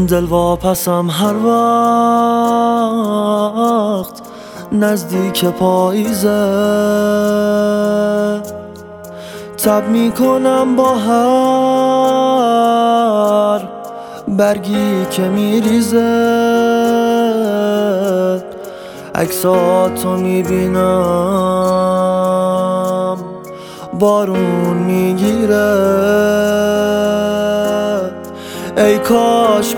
دل واپسم هر وقت نزدیک پاییزه، تب میکنم با هر برگی که میریزه. عکساتو میبینم بارون میگیره، ای کاش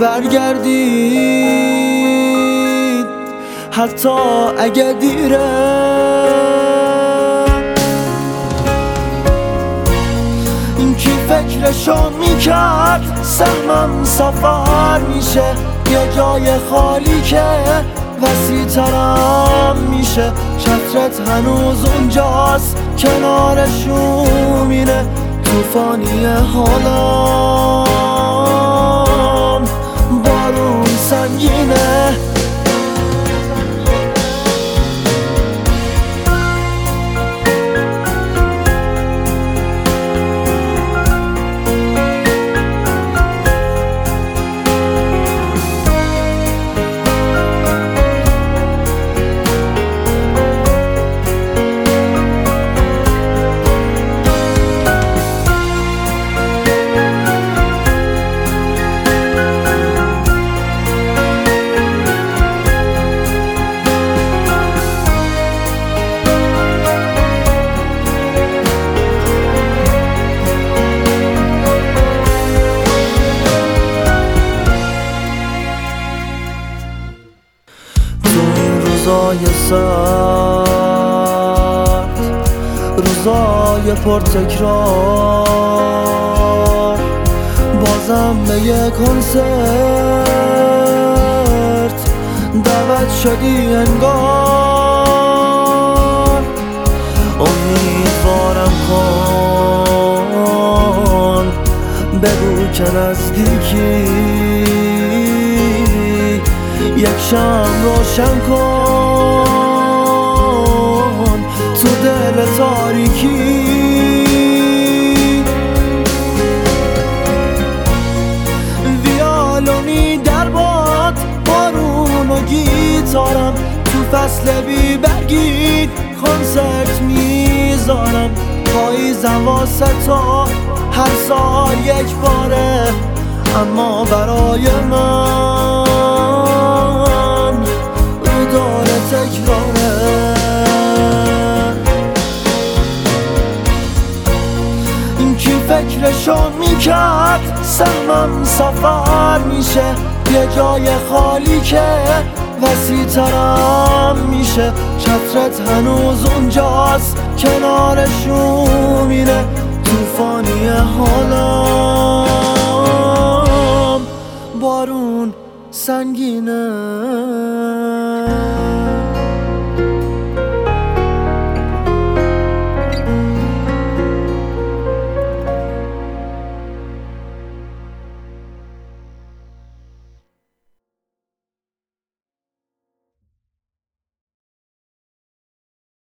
برگردید حتی اگه دیره. این کی فکرشو میکرد سهمم سفر میشه، یه جای خالی که وسیع ترم میشه. چترت هنوز اونجاست کنار شومینه، توفانی حالم بارون سنگینه. روزای سرد، روزای پرتکرار، بازم به یه کنسرت دعوت شدی انگار. امیدوارم کن بگو که نزدیکی، یک شمع روشن کن تو دل تاریکی. ویالونی در باد، بارون و گیتارم، تو فصل بی برگی کنسرت میذارم. پاییزم واسه تو هر سال یک باره، اما برای من رو داره تکراره. این کی فکرشو میکرد سهمم سفر میشه، یه جای خالی که وسیع ترم میشه. چترت هنوز اونجاست کنار شومینه، توفانی حالم بارون سنگینه.